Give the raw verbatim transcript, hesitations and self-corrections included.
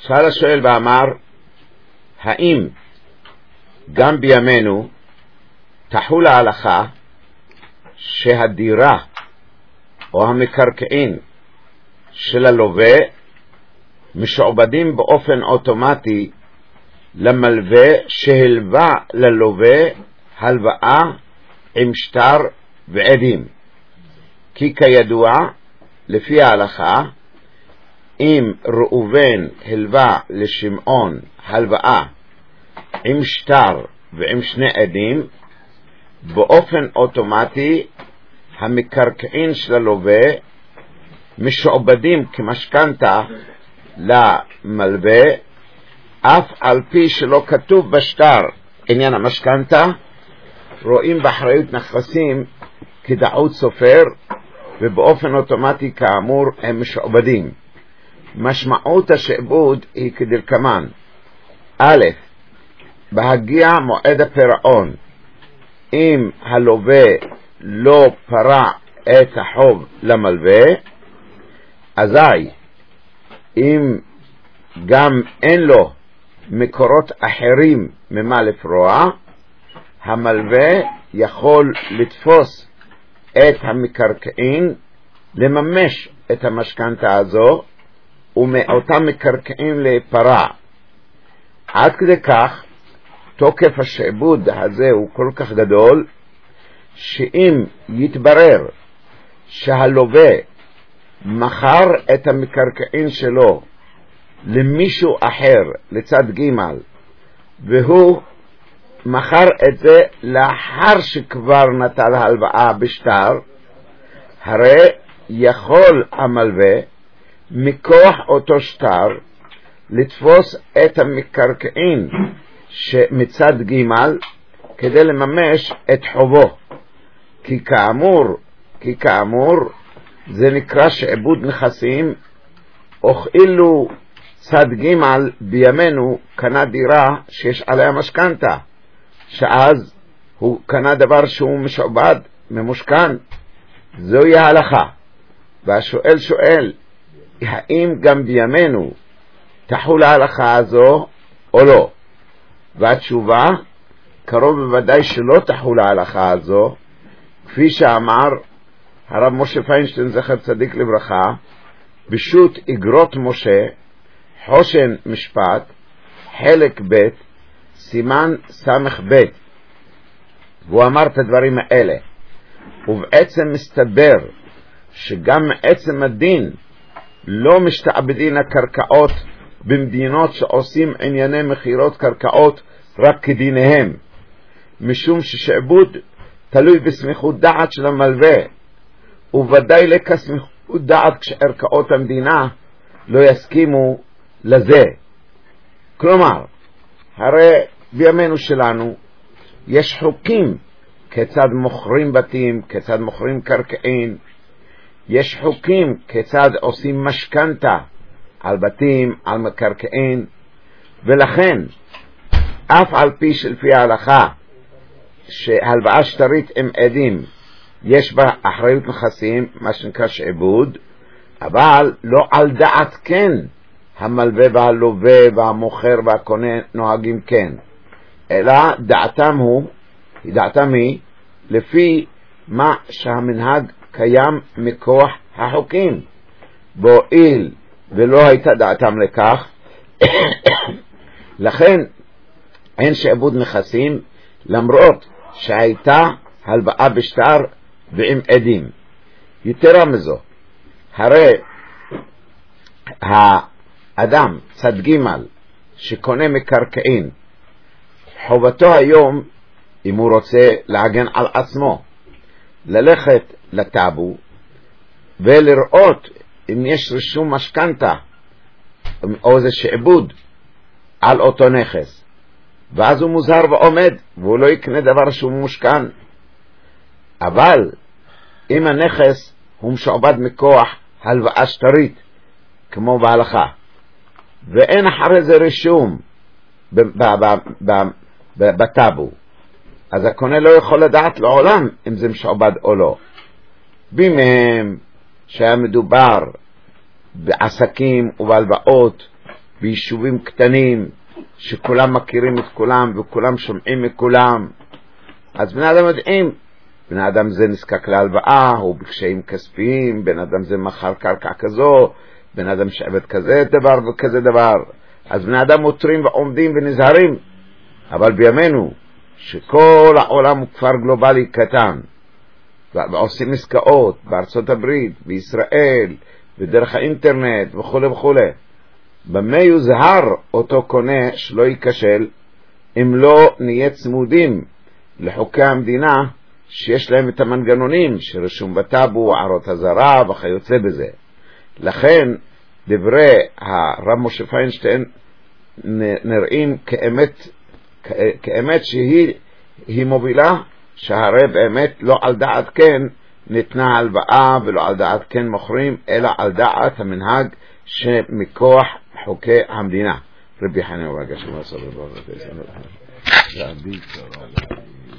שאל השואל ואמר, האם גם בימינו תחול ההלכה שהדירה או המקרקעין של הלווה משועבדים באופן אוטומטי למלווה שהלווה ללווה הלוואה עם שטר ועדים? כי כידוע לפי ההלכה, אם ראובן הלווה לשמעון הלוואה עם שטר ועם שני עדים, באופן אוטומטי המקרקעין של הלווה משועבדים כמשכנתה למלווה, אף על פי שלא כתוב בשטר עניין המשכנתה. רואים באחריות נכסים כדעות סופר, ובאופן אוטומטי כאמור הם משועבדים. משמעות השעבוד היא כדלקמן: א', בהגיע מועד הפירעון, אם הלווה לא פרע את החוב למלווה, אזי אם גם אין לו מקורות אחרים ממה לפרוע, המלווה יכול לתפוס את המקרקעין, לממש את המשכנתה הזו ומאותם מקרקעין להיפרע. עד כדי כך תוקף השעבוד הזה הוא כל כך גדול, שאם יתברר שהלווה מכר את המקרקעין שלו למישהו אחר לצד ג', והוא מכר את זה לאחר שכבר נטל הלוואה בשטר, הרי יכול המלווה מכוח אותו שטר לתפוס את המקרקעין שמצד ג' כדי לממש את חובו. כי כאמור, כי כאמור זה נקרא שעבוד נכסים, וכאילו צד ג' בימינו קנה דירה שיש עליה משכנתה, שאז הוא קנה דבר שהוא משועבד, ממושכן. זוהי ההלכה. והשואל שואל, האם גם בימינו תחול ההלכה הזו או לא? והתשובה, קרוב בוודאי שלא תחול ההלכה הזו, כפי שאמר הרב משה פיינשטיין זכר צדיק לברכה בשו"ת אגרות משה חושן משפט חלק ב' סימן סמך ב', והוא אמר את הדברים האלה. ובעצם מסתבר שגם מעצם הדין לא משתעבדין הקרקעות במדינות שעושים ענייני מחירות קרקעות רק כדיניהם, משום ששעבוד תלוי בסמיכות דעת של המלווה, וודאי לכסמיכות דעת כשערכאות המדינה לא יסכימו לזה. כלומר, הרי בימינו שלנו יש חוקים כיצד מוכרים בתים, כיצד מוכרים קרקעין, יש חוקים כיצד עושים משכנתה על בתים, על מקרקעין, ולכן אף על פי שלפי ההלכה שהלוואה שטרית עם עדים יש בה אחריות נכסים, מה שנקרא שעבוד, אבל לא על דעת כן המלווה והלווה והמוכר והקונה נוהגים כן, אלא דעתם הוא, דעתם היא לפי מה שהמנהג קיים מכוח החוקים. בועיל ולא הייתה דעתם לכך, לכן אין שעבוד נכסים, למרות שהייתה הלוואה בשטר ועם עדים. יתרה מזו, הרי האדם צד ג' שקונה מקרקעין, חובתו היום, אם הוא רוצה להגן על עצמו, ללכת לטאבו ולראות אם יש רישום משכנתה או זה שעבוד על אותו נכס, ואז הוא מוזהר ועומד, והוא לא יקנה דבר שהוא מושכן. אבל אם הנכס הוא משועבד מכוח הלוואה שטרית כמו בהלכה, ואין אחרי זה רישום בטאבו, אז הקונה לא יכול לדעת לעולם אם זה משועבד או לא. בימיהם שהיה מדובר בעסקים ובהלוואות ביישובים קטנים, שכולם מכירים את כולם וכולם שומעים מכולם. אז בני אדם יודעים, בן אדם זה נזקק להלוואה, הוא בקשיים כספיים, בן אדם זה מחר קרקע כזו, בן אדם שעבד כזה דבר וכזה דבר. אז בני אדם מותרים ועומדים ונזהרים. אבל בימינו, שכל העולם הוא כפר גלובלי קטן, ועושים עסקאות בארצות הברית, בישראל, בדרך האינטרנט וכו' וכו', במה יוזהר אותו קונה שלא ייכשל אם לא נהיה צמודים לחוקי המדינה שיש להם את המנגנונים שרשום בטאבו, ערות הזרה וכיוצא בזה. לכן דברי הרב משה פיינשטיין נראים כאמת, כאמת שהיא היא מובילה, שהרי באמת לא על דעת כן ניתנה הלוואה ולא על דעת כן מוכרים, אלא על דעת המנהג שמכוח חוקי המדינה. רבי חנין ורגע שמע סבבה.